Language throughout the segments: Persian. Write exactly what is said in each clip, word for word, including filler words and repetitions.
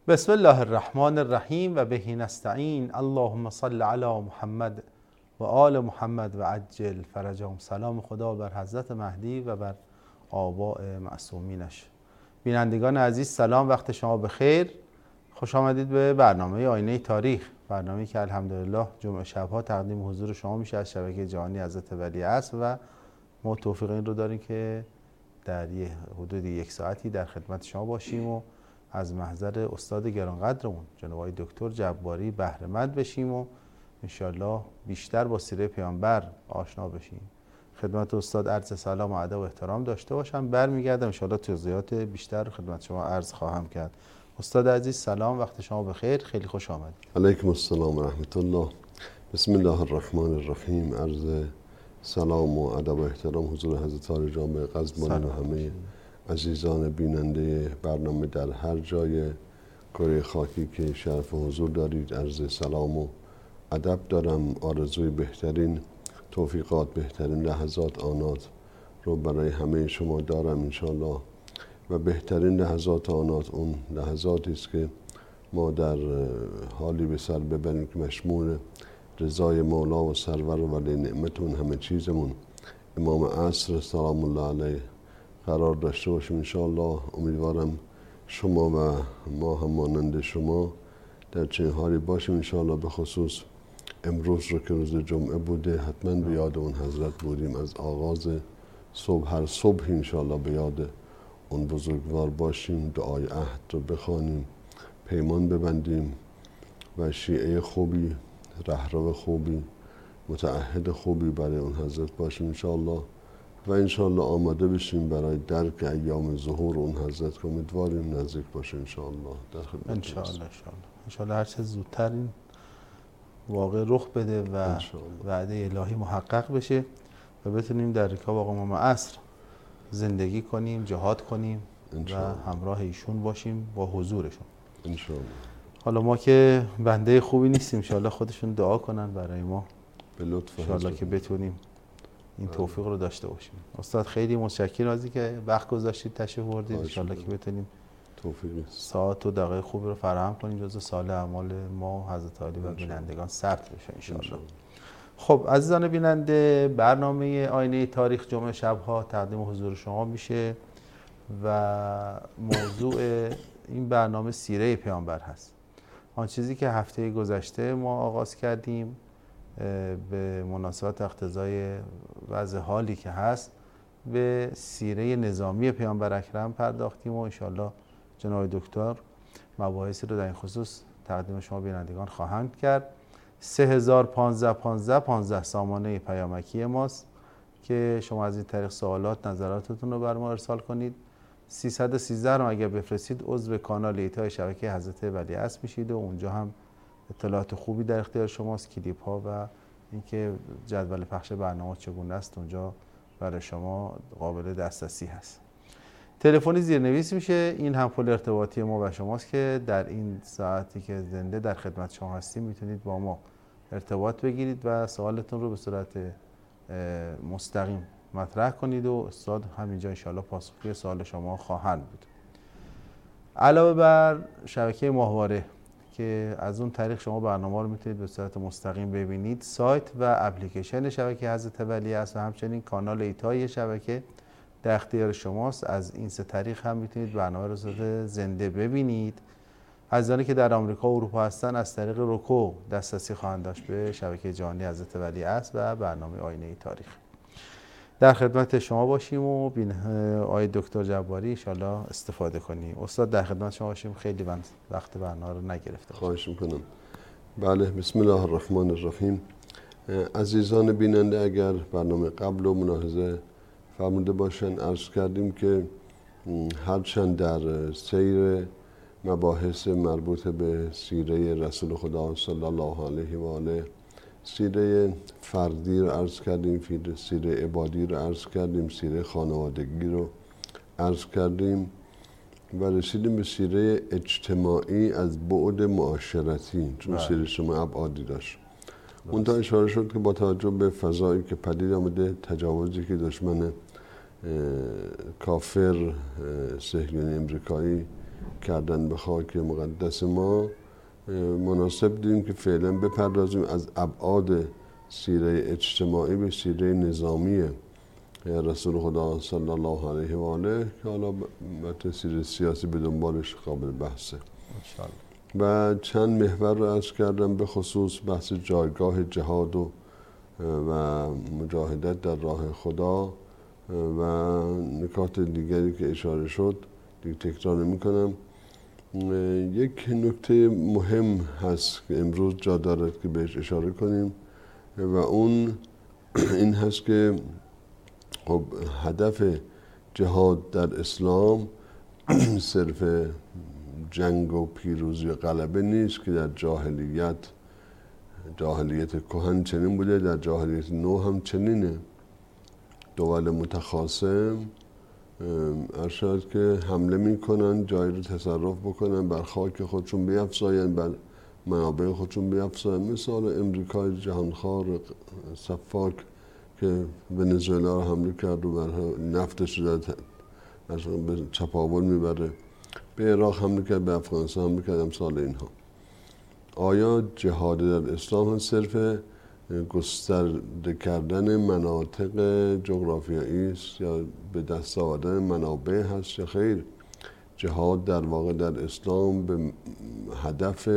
بسم الله الرحمن الرحیم و بهی نستعین. اللهم صل علی محمد و آل محمد و عجل فرجهم. سلام خدا بر حضرت مهدی و بر آباء معصومینش. بینندگان عزیز سلام، وقت شما بخیر. خوش آمدید به برنامه آینه تاریخ، برنامه‌ای که الحمدلله جمعه شب‌ها تقدیم حضور شما میشه از شبکه جهانی حضرت ولیعصر و ما توفیق این رو داریم که در یه حدود یک ساعتی در خدمت شما باشیم و از محضر استاد گرانقدرمون جناب آقای دکتر جباری بهره مند بشیم و انشالله بیشتر با سیره پیامبر آشنا بشیم. خدمت استاد عرض سلام و ادب و احترام داشته باشم. برمیگردم انشالله توضیحات بیشتر خدمت شما عرض خواهم کرد. استاد عزیز سلام، وقت شما بخیر، خیلی خوش آمدید. علیکم السلام و رحمت الله. بسم الله الرحمن الرحیم. عرض سلام و ادب و احترام حضور حضرت عالی جامع قزوین و همه عزیزان بیننده برنامه در هر جای کره خاکی که شرف حضور دارید. عرض سلام و ادب دارم. آرزوی بهترین توفیقات، بهترین لحظات آنات رو برای همه شما دارم انشالله و بهترین لحظات آنات اون لحظاتی است که ما در حالی به سر ببریم که مشمول رضای مولا و سرور و ولی نعمتون همه چیزمون امام عصر سلام الله علیه قرار داشته باشیم انشاءالله. امیدوارم شما و ما هم مانند شما در چنین حالی باشیم انشاءالله. به خصوص امروز رو که روز جمعه بوده حتما به یاد اون حضرت بودیم. از آغاز صبح هر صبح انشاءالله به یاد اون بزرگوار باشیم، دعای عهد رو بخوانیم، پیمان ببندیم و شیعه خوبی، رهرو خوبی، متعهد خوبی برای اون حضرت باشیم انشاءالله و انشاءالله آماده بشیم برای درک ایام ظهور اون حضرت که امیدواریم نزدیک باشه انشاءالله. در خدمت انشاءالله انشاءالله انشاءالله هر چه زودتر این واقع رخ بده و وعده الهی محقق بشه و بتونیم در رکاب آقا امام عصر زندگی کنیم، جهاد کنیم و همراه ایشون باشیم با حضورشون انشاءالله. حالا ما که بنده خوبی نیستیم، انشاءالله خودشون دعا کنن برای ما به لطف انشاءالله که بتونیم این توفیق رو داشته باشیم. استاد خیلی متشکرم از اینکه وقت گذاشتید تشریف آوردید. انشاءالله که بتونیم توفیق ساعت و دقایق خوبی رو فراهم کنیم جزو صالح اعمال ما حضرت عالی و بینندگان ثبت بشه انشاءالله. خب عزیزان بیننده، برنامه آینه تاریخ جمعه شب‌ها تقدیم حضور شما میشه و موضوع این برنامه سیره پیامبر هست. آن چیزی که هفته گذشته ما آغاز کردیم به مناسبت اقتضای وضع حالی که هست به سیره نظامی پیامبر اکرم پرداختیم و انشالله جناب دکتر مباحثی رو در این خصوص تقدیم شما بینندگان خواهند کرد. سه هزار و پانزده پانزده پانزده سامانه پیامکی ماست که شما از این طریق سوالات نظراتتون رو بر ما ارسال کنید. سیصد و سیزده رو اگر بفرستید عضو کانال ایتای شبکه حضرت ولیعصر میشید و اونجا هم اطلاعات خوبی در اختیار شماست، کلیپ ها و اینکه جدول پخش برنامه چگونه است اونجا برای شما قابل دسترسی هست. تلفنی زیرنویس میشه، این هم پل ارتباطی ما و شماست که در این ساعتی که زنده در خدمت شما هستیم میتونید با ما ارتباط بگیرید و سوالتون رو به صورت مستقیم مطرح کنید و استاد همینجا انشاءالله پاسخگوی سوال شما خواهند بود. علاوه بر شبکه ماهواره که از اون طریق شما برنامه رو میتونید به صورت مستقیم ببینید، سایت و اپلیکیشن شبکه حضرت ولیعصر و همچنین کانال ایتای شبکه در اختیار شماست. از این سه طریق هم میتونید برنامه رو صورت زنده ببینید. عزیزانی که در آمریکا و اروپا هستن از طریق روکو دسترسی خواهند داشت به شبکه جهانی حضرت ولیعصر و برنامه آینه تاریخ. در خدمت شما باشیم و بین آقای دکتر جباری ان شاءالله استفاده کنیم. استاد در خدمت شما باشیم، خیلی وقت برنامه رو نگرفته. خواهش میکنم. بله، بسم الله الرحمن الرحیم. عزیزان بیننده اگر برنامه قبل و ملاحظه فرموده باشن، عرض کردیم که هرچند در سیر مباحث مربوط به سیره رسول خدا صلی الله علیه و آله، سیره فردی رو عرض کردیم، سیره عبادی رو عرض کردیم، سیره خانوادگی رو عرض کردیم و رسیدیم به سیره اجتماعی از بعد معاشرتی، چون سیره شما ابعادی داشت. اون تا اشاره شد که با توجه به فضایی که پدید آمده، تجاوزی که دشمن کافر صهیونی امریکایی کردن به خاک مقدس ما مناسب دیدیم که فعلا بپردازیم از ابعاد سیره اجتماعی به سیره نظامی رسول خدا صلی الله علیه و آله که حالا البته سیره سیاسی به دنبالش قابل بحثه و چند محور رو عرض کردم به خصوص بحث جایگاه جهاد و و مجاهدت در راه خدا و نکات دیگری که اشاره شد دیگه تکرار نمی کنم. یک نکته مهم هست که امروز جا دارد که بهش اشاره کنیم و اون این هست که خب هدف جهاد در اسلام صرف جنگ و پیروزی و غلبه نیست که در جاهلیت جاهلیت کهن چنین بوده، در جاهلیت نو هم چنینه. دول متخاصم ارشد که حمله میکنن، جایی رو تصرف بکنن، بر خاک خودشون بیفزاین، بر منابع خودشون بیفزاین. مثال امریکای جهانخوار صفاک که ونزوئلا رو حمله کرد و بر نفتش رو به چپاول میبره، به عراق حمله کرد، به افغانستان حمله کرد، امثال اینها. آیا جهاد در اسلام هم صرف گسترده کردن مناطق جغرافیایی است یا به دست آوردن منابع هست یا خیر؟ جهاد در واقع در اسلام به هدف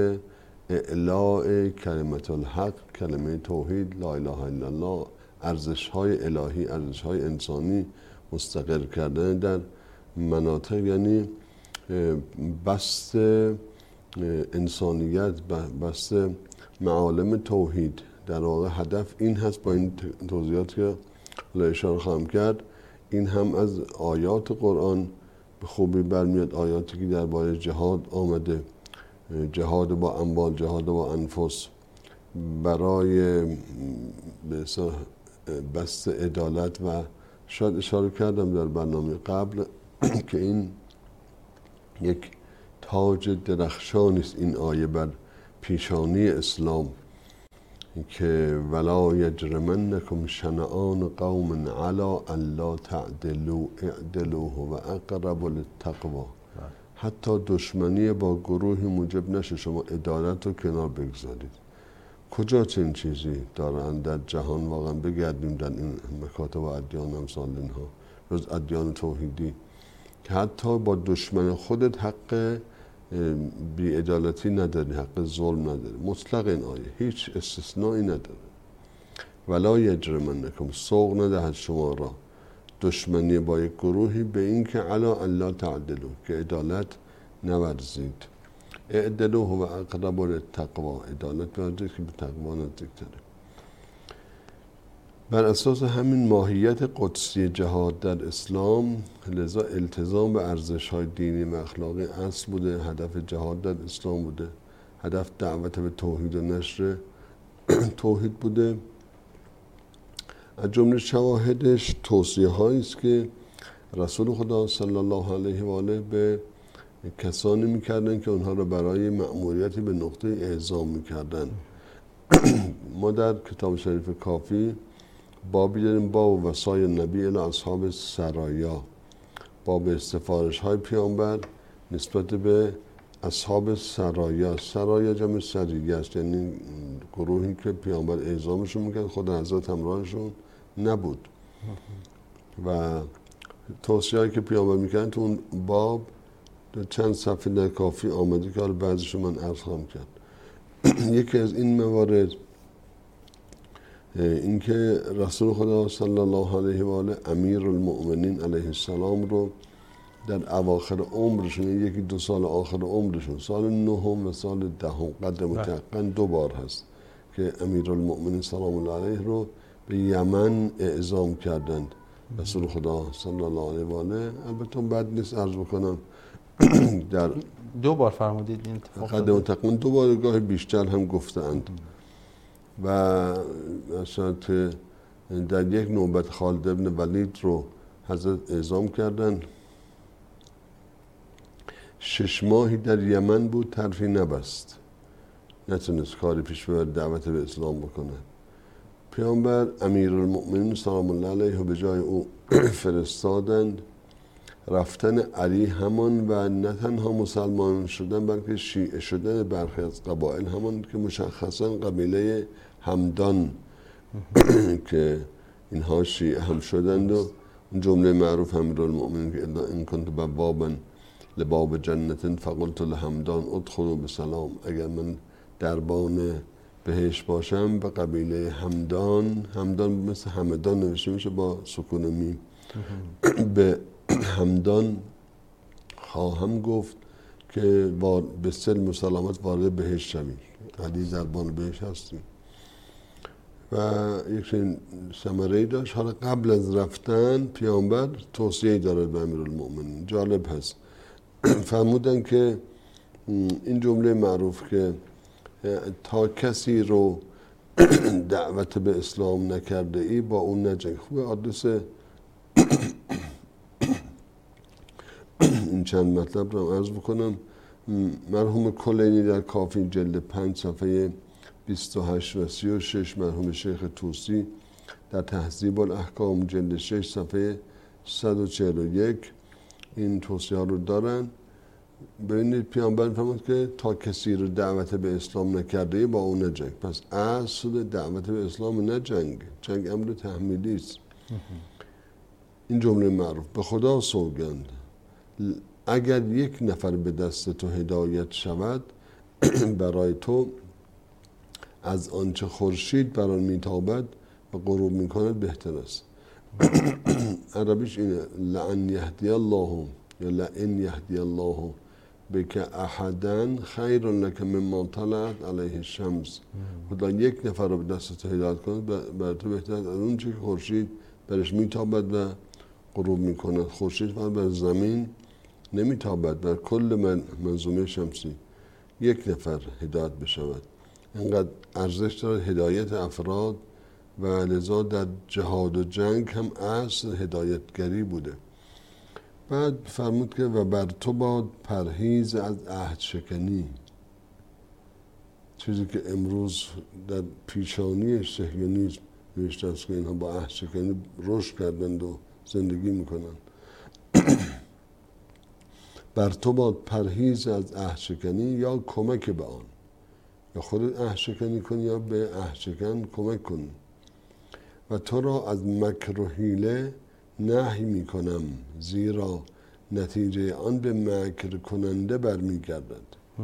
اعلاء کلمت الحق، کلمه توحید، لا اله الا الله، ارزش‌های الهی، ارزش‌های انسانی مستقر کردن در مناطق، یعنی بست انسانیت، بست معالم توحید. در واقع هدف این هست. با این توضیحات که اشاره خواهم کرد، این هم از آیات قرآن به خوبی برمیاد، آیاتی که درباره جهاد آمده، جهاد با اموال، جهاد با انفس، برای بست عدالت. و شاید اشاره کردم در برنامه قبل که این یک تاج درخشانی است این آیه بر پیشانی اسلام که ولا یجرمنکم شنآن قوم علی الا تعدلوا اعدلوا هو اقرب للتقوی. حتی دشمنی با گروهی موجب نشه شما عدالت رو کنار بگذارید. کجا چنین چیزی دارن در جهان؟ واقعا بگردیم در این مکاتب و ادیان امثال اینها، جز ادیان توحیدی، که حتی با دشمن خودت حق بی‌عدالتی نداری، حق ظلم نداری. مطلق این آیه هیچ استثنایی نداره. ولا یجرمنکم، سوق ندهد شما را دشمنی با یک گروهی به این که علا الا تعدلوا، که عدالت نورزید. اعدلوا هو اقرب للتقوی، عدالت ورزید که به تقوا نزدیک‌تره. بر اساس همین ماهیت قدسی جهاد در اسلام، لذا التزام به ارزش‌های دینی و اخلاقی اصل بوده، هدف جهاد در اسلام بوده، هدف دعوت به توحید و نشر توحید بوده. از جمله شواهدش توصیه هایی است که رسول خدا صلی الله علیه و آله به کسانی میکردن که اونها را برای مأموریتی به نقطه اعزام میکردن. ما در کتاب شریف کافی بابی داریم، باب وصای نبی الی اصحاب سرایا، باب سفارش های پیامبر نسبت به اصحاب سرایا. سرایا جمع سریه است، یعنی گروهی که پیامبر اعزامشون میکرد، خود حضرت همراهشون نبود. و توصیه هایی که پیامبر میکرد تو اون باب چند صفحه در کافی آمده که حالا بعضیشو من عرض خواهم کرد. یکی از این موارد اینکه رسول خدا صلی الله علیه و آله امیر المؤمنین علیه السلام رو در اواخر عمرشون، یکی دو سال آخر عمرشون، سال نهم و سال دهم قدر متعقن دو بار هست که امیر المؤمنین سلام الله علیه رو به یمن اعزام کردند رسول خدا صلی الله علیه و آله. البته بد نیست عرض بکنم در دو بار فرمودید این اتفاق قدر متعقن دو بار، گاه بیشتر هم گفتند. و اصلا در یک نوبت خالد ابن ولید رو حضرت اعزام کردن. شش ماهی در یمن بود، حرفی نبست، نتونست کاری پیش ببره، دعوت به اسلام بکنه. پیامبر امیرالمؤمنین سلام الله علیه به جای او فرستادند رفتن علی همان و نه تنها مسلمان شدن بلکه شیعه شدن برخی از قبایل همان که مشخصا قبیله همدان که اینها شیعه هم شدند و جمله معروف امیرالمؤمنین که ان کنت بوابا لباب جنت فقلت لهمدان ادخلوا بسلام، اگر من دربان بهشت باشم به قبیله همدان، همدان مثل همدان نوشته میشه با سکون میم، به همدان خواهم گفت که به سلم و سلامت وارد بهشت شوید. علی دربان بهشت هستیم و یک ثمره‌ای داشت. حالا قبل از رفتن پیامبر توصیه‌ای دارد به امیرالمؤمنین، جالب هست. فرمودن که این جمله معروف که تا کسی رو دعوت به اسلام نکرده ای با اون نجنگ. خوبه آدرس این چند مطلب رو عرض بکنم. مرحوم کلینی در کافی جلد پنج صفحه بیست و هشت و سی و شش، مرحوم شیخ طوسی در تهذیب الاحکام جلد شش صفحه صد و چهل و یک این توصیه ها رو دارن. ببینید پیامبر فرمود که تا کسی رو دعوت به اسلام نکرده با اون نجنگ. پس اصل دعوت به اسلام نه جنگ، جنگ امر تحمیلی است. این جمله معروف به خدا سوگند اگر یک نفر به دست تو هدایت شود برای تو از آنچه خورشید بر آن میتابد و غروب میکند بهتر است. عربیش اینه لئن یهدی الله یا لئن یهدی الله بک احدا خیر لک مما طلعت علیه الشمس. خدا یک نفر رو به دست تو هدایت کند برای تو بهتر از اون چه که خورشید برش میتابد و غروب میکند. خورشید فقط بر زمین نمیتابد، بر کل منظومه شمسی. یک نفر هدایت بشود اینقدر ارزش دارد هدایت افراد و لذا در جهاد و جنگ هم اصل هدایتگری بوده. بعد فرمود که و بر تو باد پرهیز از عهد شکنی، چیزی که امروز در پیشانی صهیونیسم نوشته است که اینها با عهد شکنی رشد کردند و زندگی میکنند. بر تو باد پرهیز از عهد شکنی یا کمک به آن، یا خودت عهد شکنی کنی یا به عهد شکن کمک کنی. و تو را از مکر و حیله نهی میکنم زیرا نتیجه آن به مکر کننده برمیگردد.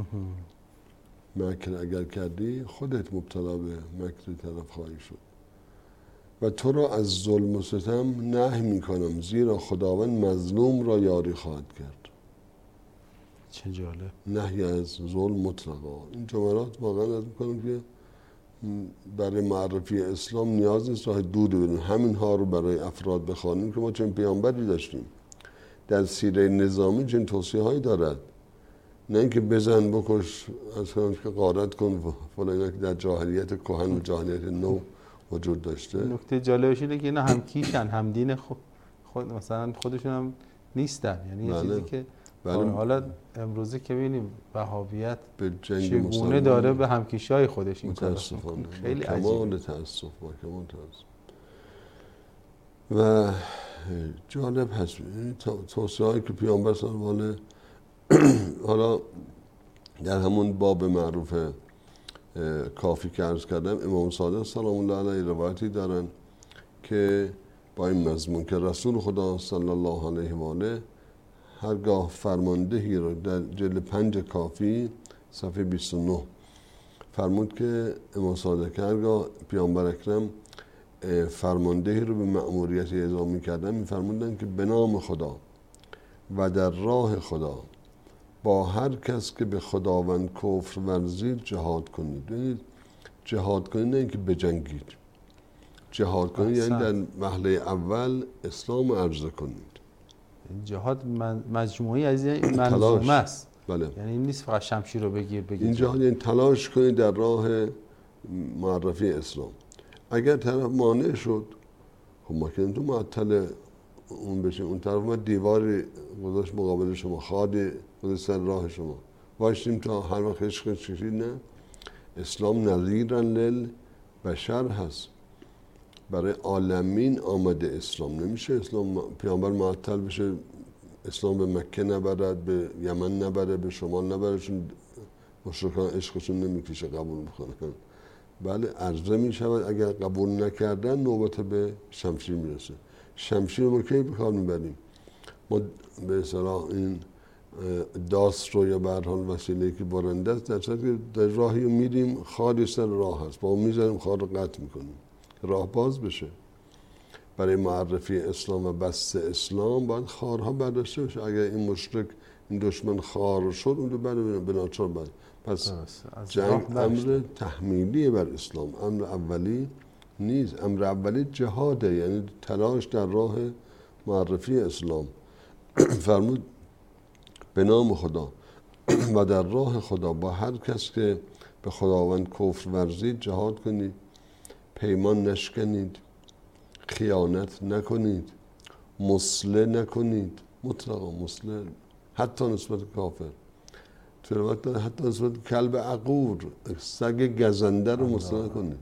مکر اگر کردی خودت مبتلا به مکر طرف خواهی شد. و تو را از ظلم و ستم نهی میکنم زیرا خداوند مظلوم را یاری خواهد کرد. چه جالب. نهی از ظلم مطلقا. این جملات واقعا از میکنم که برای معرفی اسلام نیاز نیست راه دور بریم، همین ها رو برای افراد بخوانیم که ما چون پیامبری داشتیم. در سیره نظامی چون توصیه هایی دارد، نه اینکه بزن بکش از کنم که غارت کن فلان که در جاهلیت کهن و جاهلیت نو وجود داشته. نکته جالبش اینه که اینا هم کیشن، هم دین خود, خود مثلا خودشون هم نیستن، یعنی یه چیزی که بله. حالا امروزه که ببینیم وهابیت به جنگ چگونه داره به همکیشای خودش این کارو خیلی کمال تأسف با کمال تأسف. و جالب هست توصیه هایی که پیامبر صلی الله علیه حالا در همون باب معروف کافی که عرض کردم امام صادق سلام الله علیه روایتی دارن که با این مضمون که رسول خدا صلی الله علیه و آله هرگاه فرماندهی رو در جلد پنج کافی صفحه بیست و نه فرمود که امام صادق هرگاه پیامبر اکرم فرماندهی رو به مأموریت اعزام می‌کردن می‌فرمودن که به نام خدا و در راه خدا با هر کس که به خداوند کفر ورزید جهاد کنید. ببینید جهاد کنید نه اینکه بجنگید، جهاد کنید یعنی در وهله اول اسلام رو عرضه کنید. جهاد مجموعی از این منظومه است. بله. یعنی این نیست فقط شمشیر رو بگیر بگیر. این جهاد یعنی تلاش کنید در راه معرفی اسلام. اگر طرف مانع شد خب ما که تو معطل اون بشیم، اون طرف ما دیواری گذاشت مقابل شما، خادی گذاشت سر راه شما، وایسیم تا هر وقت عشق کشید. نه، اسلام نظیراً للبشر هست، برای عالمین آمده اسلام. نمیشه اسلام پیامبر معطل بشه اسلام به مکه نبرد، به یمن نبره، به شمال نبره، چون مشرکان عشقشون نمیکشه قبول میکنن. بله عرضه میشود اگر قبول نکردن نوبت به شمشیر میرسه. شمشیر ما کی به کار میبریم؟ ما به اصطلاح این داس رو یا به هر حال وسیله‌ای که برنده است، در صورتی که در راهی میریم خاری سر راه هست، با اون میزنیم خار رو قطع میکنیم راه باز بشه. برای معرفی اسلام و بسط اسلام باید خارها برداشته بشه. اگر این مشرک این دشمن خار شد اون رو بره به ناچار بره. پس جنگ امر تحمیلی بر اسلام، امر اولی نیست. امر اولی جهاده، یعنی تلاش در راه معرفی اسلام. فرمود به نام خدا و در راه خدا با هر کس که به خداوند کفر ورزید جهاد کنید، پیمان نشکنید، خیانت نکنید، مسله نکنید، مطلقا مسله حتی نسبت کافر. توی وقت حتی نسبت کلب عقور، سگ گزنده رو مسله نکنید.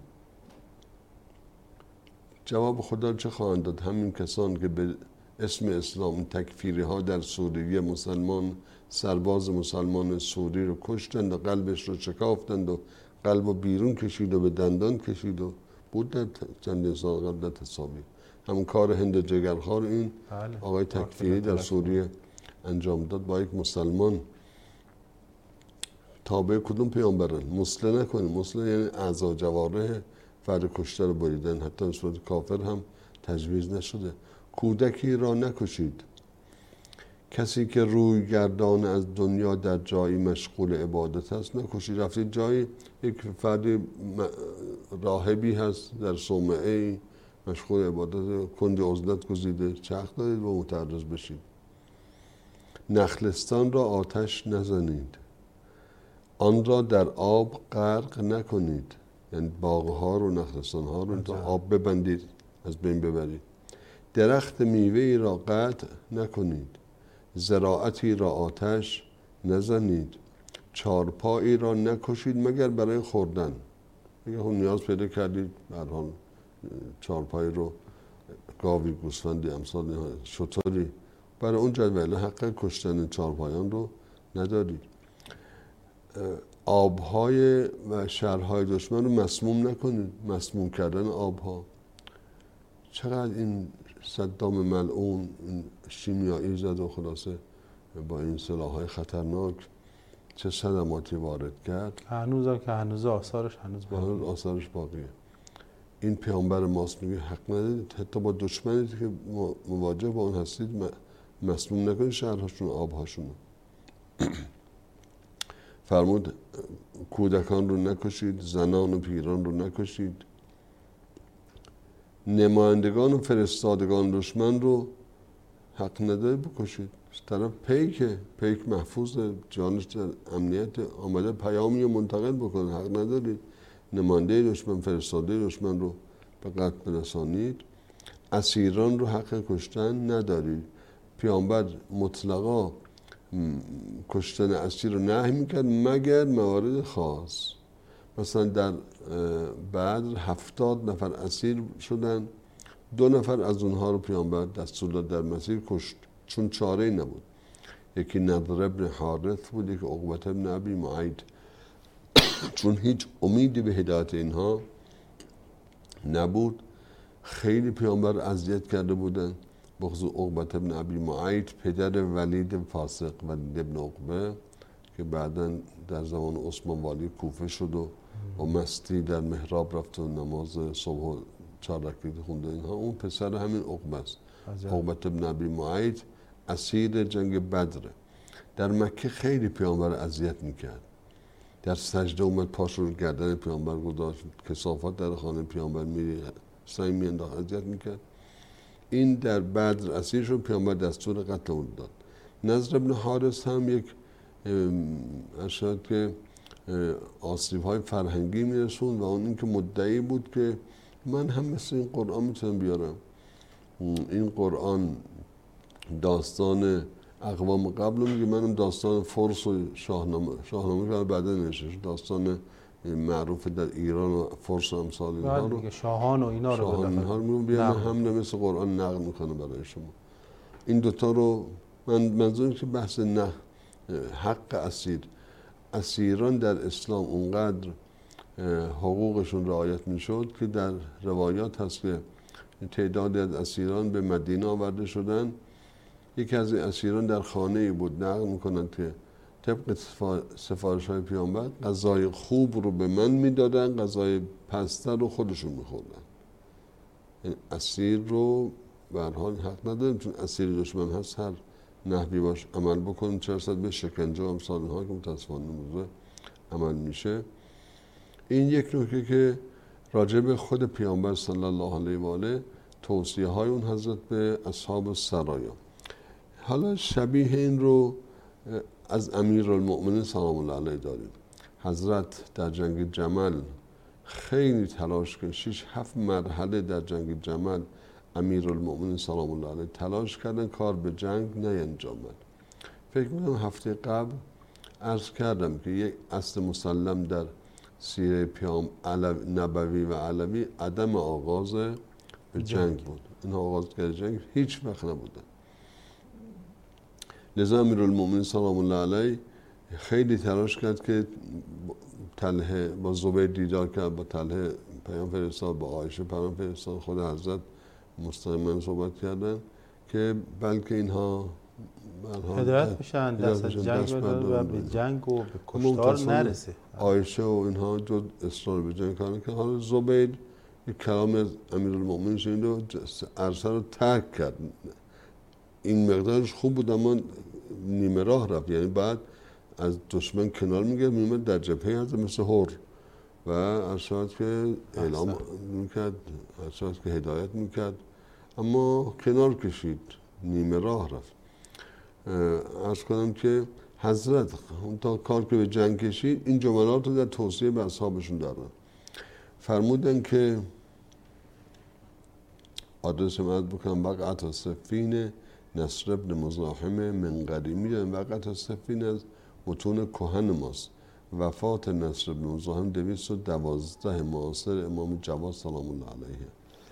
جواب خدا چه خواهند داد؟ همین کسان که به اسم اسلام تکفیری ها در سوریه مسلمان سرباز مسلمان سوری رو کشتند و قلبش رو شکافتند و قلب رو بیرون کشید و به دندان کشید و بود در چند سال قبل در تصاویر. همون کار هند جگرخوار این بله. آقای تکفیری در سوریه انجام داد با یک مسلمان. تابع کدوم پیامبرن؟ مسله نکنید. مسله یعنی اعضا جوارح فرد کشته رو بریدن، حتی نسبت کافر هم تجویز نشده. کودکی را نکشید. کسی که روی گردان از دنیا در جایی مشغول عبادت است نکشید. رفتید جایی یک فرد راهبی هست در صومعه مشغول عبادت، کنج عزلت گزیده، چرخ دارید و متعرض بشید. نخلستان را آتش نزنید. آن را در آب غرق نکنید، یعنی باغها رو نخلستان ها رو تا آب ببندید، از بین ببرید. درخت میوه‌ای را قطع نکنید. زراعتی را آتش نزنید. چارپایی را نکشید مگر برای خوردن. اگر هم نیاز پیدا کردید به هر حال چارپایی رو، گاوی، گوسفندی، امثال شتری، برای اون جدول حق کشتن چارپایان رو ندارید. آبهای و شهرهای دشمن رو مسموم نکنید. مسموم کردن آبها، چقدر این صدام ملعون شیمیایی زد و خلاصه با این سلاح‌های خطرناک چه صدماتی وارد کرد. هنوز هم که هنوز آثارش هنوز باقیه. هنوز آثارش باقیه. این پیامبر ماست میگه حق ندارید حتی با دشمنی که مواجه با اون هستید مسموم نکنید شهرهاشون و آبهاشون. فرمود کودکان رو نکشید، زنان و پیران رو نکشید. نمایندگان و فرستادگان دشمن رو حق ندارید بکشید. طرف پیک پیک محفوظ، جانش در امنیت، آمده پیامی رو منتقل بکنه، حق ندارید نماینده دشمن، فرستاده دشمن رو به قتل برسانید. اسیران رو حق کشتن ندارید. پیامبر مطلقا کشتن اسیر رو نهی میکرد مگر موارد خاص. مثلا در بدر هفتاد نفر اسیر شدن، دو نفر از اونها رو پیامبر دستور داد در مسیر کشت، چون چاره ای نبود. یکی نضر ابن حارث بود، یکی عقبه ابن ابی معیط. چون هیچ امیدی به هدایت اینها نبود، خیلی پیامبر اذیت کرده بودن. بخصوص عقبه ابن ابی معیط پدر ولید فاسق، ولید ابن عقبه که بعداً در زمان عثمان والی کوفه شد و با مستی در محراب رفت و نماز صبح چهار رکعتی خونده. اینها اون پسر همین عقبه است. عقبه ابن ابی معیط اسیر جنگ بدره. در مکه خیلی پیامبر اذیت میکرد. در سجده اومد پاش رو گردن پیامبر گذاشت، کثافت در خانه پیامبر می سنگ میانداخت، اذیت میکرد. این در بدر اسیر شد، پیامبر دستور قتل اون داد. نضر ابن حارث هم یک اشد که آسیب های فرهنگی میرسون و اون این که مدعی بود که من هم مثل این قرآن میتونم بیارم. این قرآن داستان اقوام قبل میگه، منم داستان فرس و شاهنامه شاهنامه که بعدا نوشته داستان معروف در ایران و فرس و امثال اینها رو، شاهان و اینا رو شاهان اینها رو میگم بیا من هم مثل قرآن نقل میکنه برای شما. این دوتا رو من منظورم که بحث نه حق اسیر، اسیران در اسلام اونقدر حقوقشون رعایت میشد که در روایات هست که تعدادی از اسیران به مدینه آورده شدن. یکی از این اسیران در خانه‌ای بود، نقل میکنند که طبق سفارش های پیامبر غذای خوب رو به من میدادن، غذای پستر رو خودشون میخوردن. یعنی اسیر رو به هر حال حق نداریم، چون اسیر دشمن هست هر نحوی باش عمل بکنیم، چه رسد به شکنجه و امثال اینها که متاسفانه موضوع عمل میشه. این یک نکته که راجع به خود پیامبر صلی الله علیه و آله توصیه های اون حضرت به اصحاب سرایا. حالا شبیه این رو از امیرالمؤمنین سلام الله علیه داریم. حضرت در جنگ جمل خیلی تلاش کرد، شش هفت مرحله در جنگ جمل امیرالمؤمنین سلام الله علیه تلاش کردن کار به جنگ نینجامد. فکر میکنم هفته قبل عرض کردم که یک اصل مسلم در سیره پیام نبوی و علوی عدم آغاز به جنگ بود. این آغازگر جنگ هیچ وقت نبودن. لذا امیرالمؤمنین سلام الله علیه خیلی تلاش کرد که طلحه با زبیر دیدار کرد، با طلحه پیام فرستاد، با عایشه پیام فرستاد، خود حضرت مستقیما صحبت کردن که بلکه اینها هدایت میشن، دست از جنگ و به جنگ و به کشتار نرسه. عایشه و اینها جد اصرار به جنگ کردن که حالا زبیر یک کلام از امیرالمؤمنین شنید و عرصه رو ترک کرد. این مقدارش خوب بود اما نیمه راه رفت، یعنی بعد از دشمن کنار میگرد میمد در جبهه هست مثل هور و ارشاد که اعلام میکرد، ارشاد که هدایت میکرد، اما کنار کشید، نیمه راه رفت. عرض کنم که حضرت تا کار که به جنگ کشید این جملات رو در توصیه به اصحابشون دارن. فرمودن که آدرس مد بکنم وقت سفین نصر ابن مزاحم من قدیمی داریم. وقت سفین از متون کهن ماست. وفات نصر ابن مزاحم دویست و دوازده معاصر امام جواد سلام الله علیه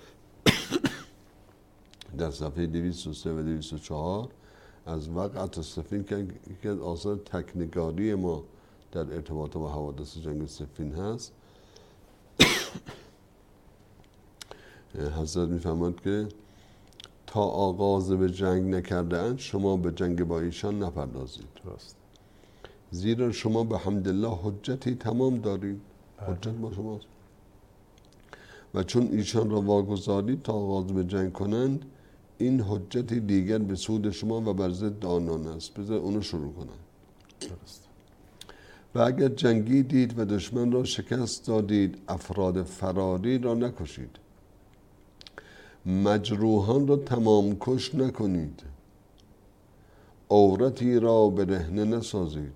در صفحه دویست و سه و دویست و چهار از وقت سفین که یکی از آثار تکنگاری ما در ارتباط با حوادث جنگ سفین هست. حضرت میفرماد که تا آغاز به جنگ نکرده اند شما به جنگ با ایشان نپردازید. درست. زیرا شما به حمدالله حجتی تمام دارید. حجت با شماست. و چون ایشان را واگذارید تا آغاز به جنگ کنند این حجتی دیگر به سود شما و بر ضد آنان است. بذار اونو شروع کنند. درست. و اگر جنگی دید و دشمن را شکست دادید افراد فراری را نکشید، مجروحان را تمام کش نکنید، عورتی را برهنه نسازید،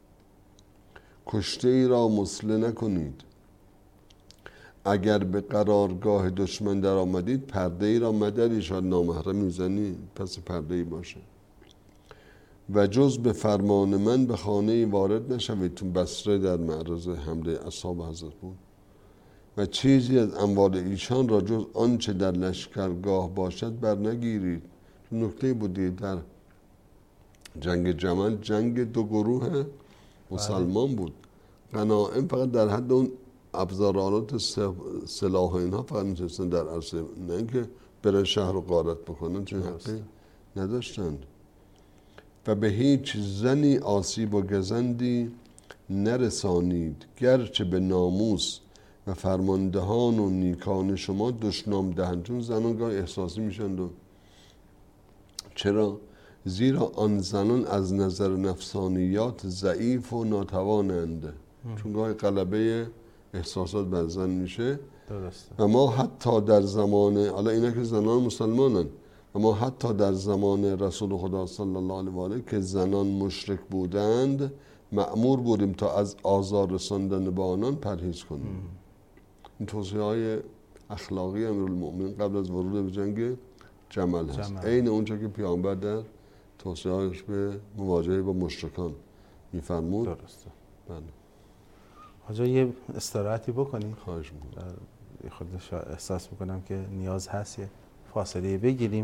کشته ای را مسله نکنید. اگر به قرارگاه دشمن در آمدید پرده ای را مدری، شاید نامحرم میزنی پس پرده ای باشه. و جز به فرمان من به خانه ای وارد نشوید. تو بصره در معرض حمله اصحاب حضرت بود. و چیزی از اموال ایشان را جز آنچه در لشکرگاه باشد بر نگیرید. نکته بودی در جنگ جمل جنگ دو گروه مسلمان بود. غنایم فقط در حد اون ابزار آلات سلاح و اینها فقط میتونستن در عرصه، نه اینکه برن شهر رو غارت بکنن، چون حقی نداشتند. و به هیچ زنی آسیب و گزندی نرسانید گرچه به ناموس و فرماندهان و نیکان شما دشنام دهند. چون زنان گاه احساسی میشند. و چرا؟ زیرا آن زنان از نظر نفسانیات ضعیف و ناتوانند. چون گاه غلبه احساسات بر زن میشه. درسته. و ما حتی در زمان، حالا اینا که زنان مسلمانن، و ما حتی در زمان رسول خدا صلی الله علیه و آله که زنان مشرک بودند مأمور بودیم تا از آزار رساندن به آنان پرهیز کنیم. این توصیه های اخلاقی امیرالمؤمنین قبل از ورود به جنگ جمل هست. عین اونجا که پیامبر در توصیه هایش به مواجهه با مشرکان میفرمود. درسته. بله. حاجا یه استراحتی بکنیم. خواهش میکنم. خود احساس میکنم که نیاز هست یه فاصله بگیریم.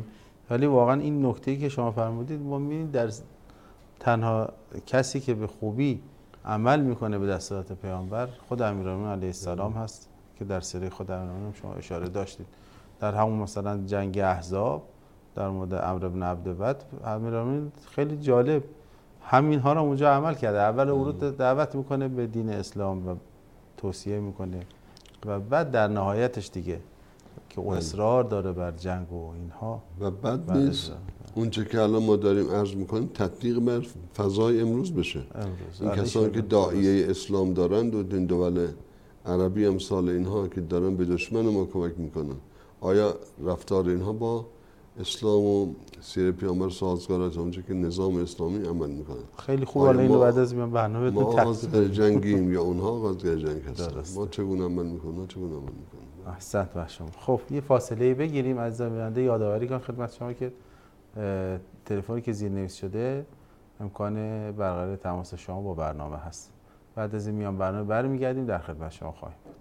ولی واقعا این نکته‌ای که شما فرمودید ما می‌بینیم در تنها کسی که به خوبی عمل میکنه به دستورات پیامبر خود امیرالمومنین علیه السلام هست که در سری خود امیرالمومنین شما اشاره داشتید. در همون مثلا جنگ احزاب در مورد عمرو بن عبدود امیرالمومنین خیلی جالب همین ها رو اونجا عمل کرده. اول ورود دعوت میکنه به دین اسلام و توصیه میکنه و بعد در نهایتش دیگه که او اصرار داره بر جنگ و اینها و بعد نیست اونچه که الان ما داریم عرض میکنیم تطبیق بر فضای امروز بشه. امروز این کسانی که داعیه اسلام دارند و دین دول عربی امثال اینها که دارن به دشمن ما کمک میکنن، آیا رفتار اینها با اسلام و سیر پیامبر سازگار است اونجا که نظام اسلامی عمل میکنه؟ خیلی خوب. حالا اینو بعد از میان برنامه ما آغازگر جنگیم یا اونها آغازگر جنگ هستن؟ ما چگونه عمل میکنیم؟ چگونه عمل میکنیم؟ احسنت بر شما. خب یه فاصله بگیریم. عزیزان بیننده یادآوری کنم خدمت شما که تلفنی که زیرنویس شده امکان برقراری تماس شما با برنامه هست. بعد از این میان برنامه برمیگردیم در خدمت شما خواهیم بود.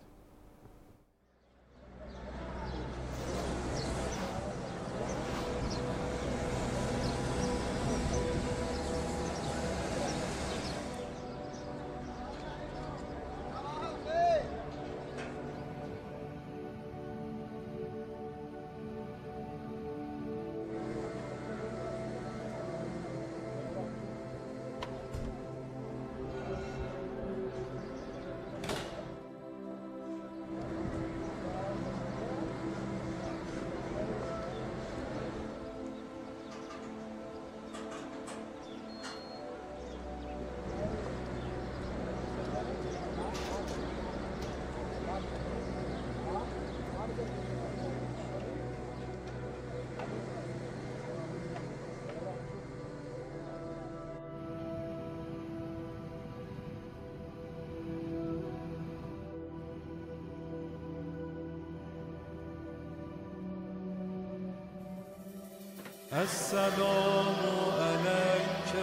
السلام علیک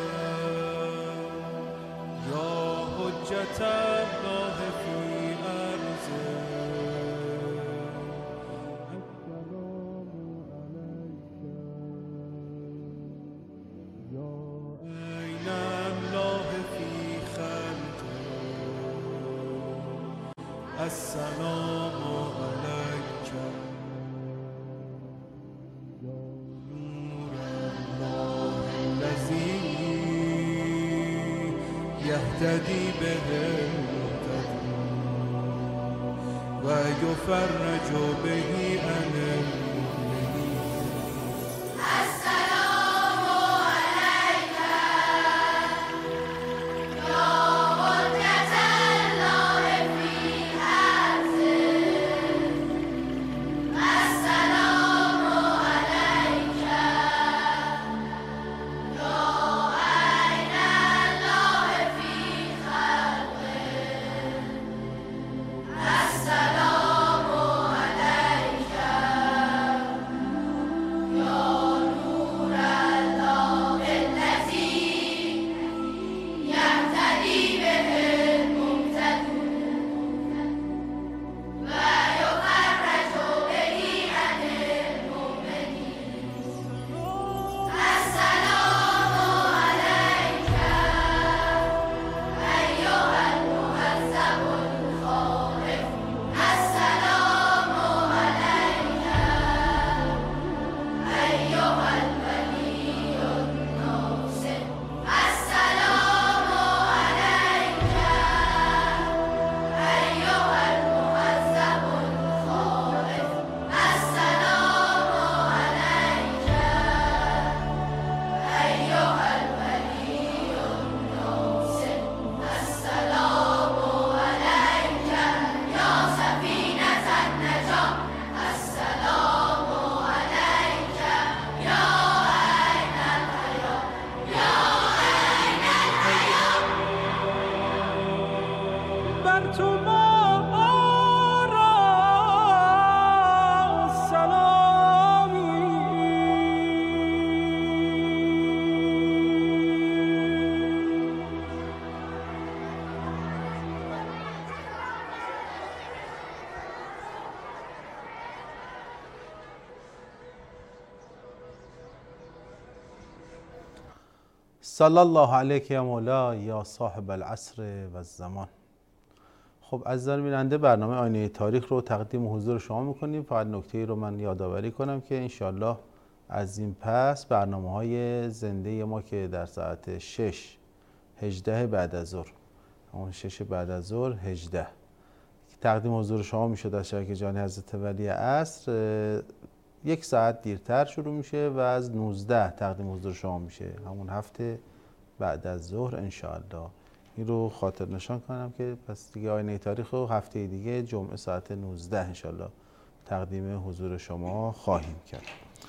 یا حجت الله فی ارضه. السلام علیک یا عین الله فی خلقه. السلام علیک يهتدي به ويفرج به عن المؤمنين. السلام عليك يا حجة الله في أرضه. السلام عليك يا عين الله في خلقه. السلام عليك يا نور الله الذي يهتدي به المهتدون ويفرج به عن المؤمنين. السلام عليك أيها المهذب الخائف. السلام عليك أيها الولي الناصر. السلام عليك أيها المهذب الخائف. السلام عليك أيها الولي الناصر. السلام عليك يا سفينة النجاة. السلام عليك يا عين الحياة. يا عين الحياة. بر تو ما را سلامی. صلی الله علیک یا مولا یا صاحب العصر و الزمان. خب عزیزان بیننده، برنامه آینه تاریخ رو تقدیم حضور شما میکنیم. فقط نکته ای رو من یادآوری کنم که انشالله از این پس برنامه های زنده ما که در ساعت شش هجده بعد از ظهر، همون شش بعد از ظهر هجده تقدیم حضور شما میشد از شبکه جهانی حضرت ولی عصر، یک ساعت دیرتر شروع میشه و از نوزده تقدیم حضور شما میشه، همون هفته بعد از ظهر انشاءالله. این رو خاطر نشان کنم که پس دیگه آینه تاریخ رو هفته دیگه جمعه ساعت نوزده انشاءالله تقدیم حضور شما خواهیم کرد.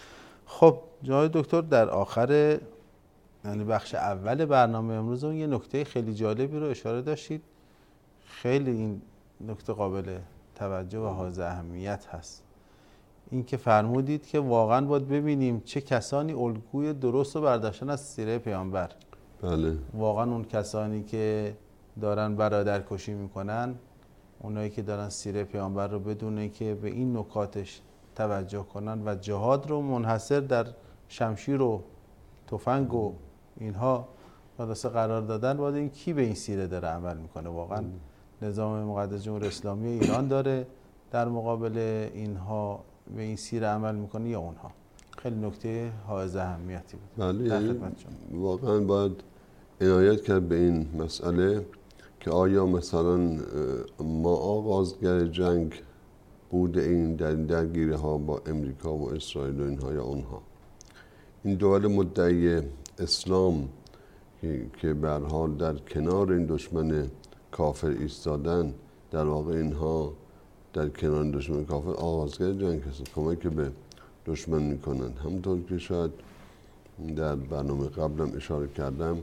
خب جناب دکتر، در آخر یعنی بخش اول برنامه امروز یه نکته خیلی جالبی رو اشاره داشتید. خیلی این نکته قابل توجه و حائز اهمیت هست. این که فرمودید که واقعا باید ببینیم چه کسانی الگوی درست رو برداشتن از سیره پیامبر. بله. واقعا اون کسانی که دارن برادرکشی میکنن، اونایی که دارن سیره پیامبر رو بدونه که به این نکاتش توجه کنن و جهاد رو منحصر در شمشیر و تفنگ و اینها خلاصه قرار دادن، باید این کی به این سیره داره عمل میکنه. واقعا نظام مقدس جمهوری اسلامی ایران داره در مقابل اینها به این سیره عمل میکنه یا اونها؟ خیلی نکته حائز اهمیتی بود. بله، واقعا باید عنایت کرد به این مسئله که آیا مثلا ما آغازگر جنگ بوده این در درگیری ها با امریکا و اسرائیل و اینها یا اونها؟ این دول مدعی اسلام که به هر حال در کنار این دشمن کافر ایستادن، در واقع اینها در کنار دشمن کافر آغازگر جنگ هست، کمک به دشمن میکنن. همونطور که شاید در برنامه قبلم اشاره کردم،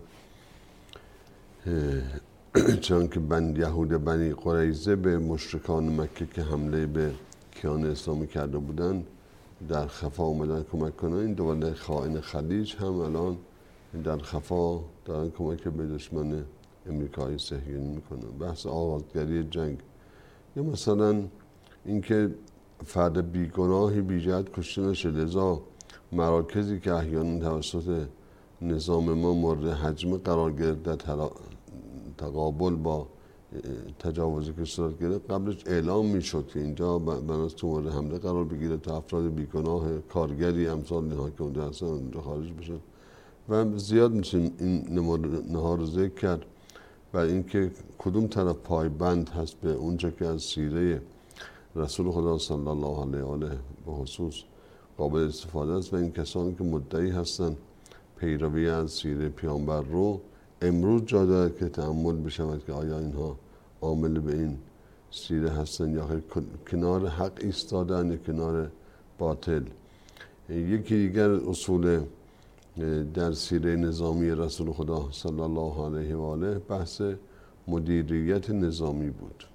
چون که بند یهود بنی قریظه به مشرکان مکه که حمله به کیان اسلامی کرده بودن در خفا اومدن کمک کنن، این دول خائن خلیج هم الان در خفا دارن کمک به دشمن امریکایی صهیونی میکنن. بحث آغازگری جنگ یا مثلا اینکه فرد بیگناهی بیجهت کشته نشه، لذا مراکزی که احیانا توسط نظام ما مورد هجمه قرار گرفت در تقابل با تجاوزی که صورت گرفت، قبلش اعلام میشد که اینجا بناس تو مورد حمله قرار بگیره تا افراد بیگناه کارگری امثال اینها که اونجا هستن اونجا خارج بشن. و زیاد میتونیم این نمونه رو ذکر کرد و اینکه کدوم طرف پایبند هست به اونجا که از سیره رسول خدا صلی الله علیه و آله به خصوص قابل استفاده است و این کسانی که مدعی هستن پیروی از سیره پیامبر رو امروز جا دارد که تأمل بشود که آیا اینها عامل به این سیره هستن یا کنار حق ایستادن یا کنار باطل. یکی دیگر اصول در سیره نظامی رسول خدا صلی الله علیه و آله بحث مدیریت نظامی بود.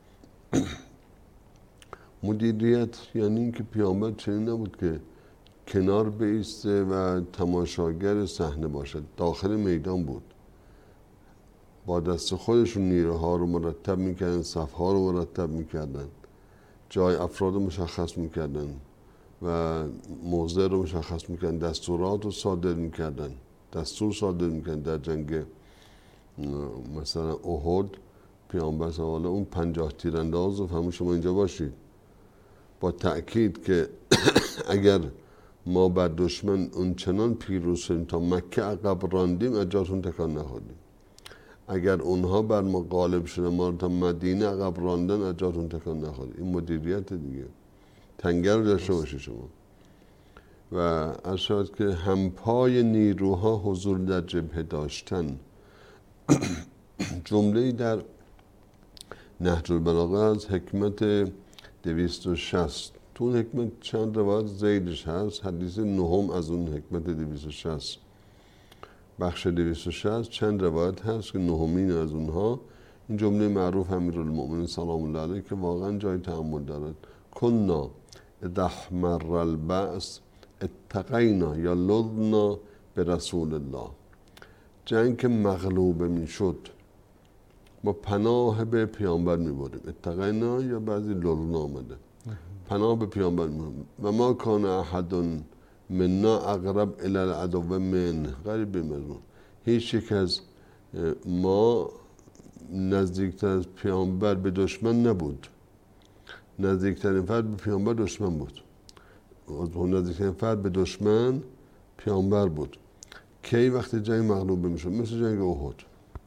مدیریت یعنی اینکه پیامبر چنین نبود که کنار بایسته و تماشاگر صحنه باشد، داخل میدان بود، با دست خودشون نیروها رو مرتب میکردن، صفها رو مرتب میکردن، جای افراد رو مشخص میکردن و موضع رو مشخص میکردن، دستورات رو صادر میکردن، دستور صادر میکردن. در جنگ مثلا احد پیامبر صلی الله علیه و آله اون پنجاه تیرانداز رو همون شما اینجا باشید، با تأکید که اگر ما بر دشمن اونچنان پیروز شدیم تا مکه عقب راندیم از جاتون تکان نخوردیم، اگر اونها بر ما غالب شدن ما رو تا مدینه عقب راندن از جاتون تکان نخوردیم. این مدیریت دیگه، تنگر رو داشته باشید شما. و از شاید که همپای نیروها حضور در جبهه داشتن. جمله‌ای در نهج البلاغه از حکمت دویست و شصت، تو اون حکمت چند روایت زیدش هست، حدیث نهم از اون حکمت دویست و شصت، بخش دویست و شصت چند روایت هست که نهمین از اونها این جمله معروف امیرالمؤمنین سلام الله علیه که واقعا جای تأمل دارد: کنا اذا احمر البأس اتقینا یا لذنا به رسول الله. جنگ که مغلوبه میشد ما پناه به پیامبر میبردیم، اتقینا یا بعضی لذنا آمده، پناه به پیامبر میبردیم. و ما کان احد منا اقرب الی العدو من، غریب مزمون، هیچ یک از ما نزدیکتر از پیامبر به دشمن نبود. نزدیکترین فرد به پیامبر دشمن بود. نزدیکترین فرد به دشمن پیامبر بود. کی؟ وقتی جنگ مغلوب میشد، مثل جنگ احد.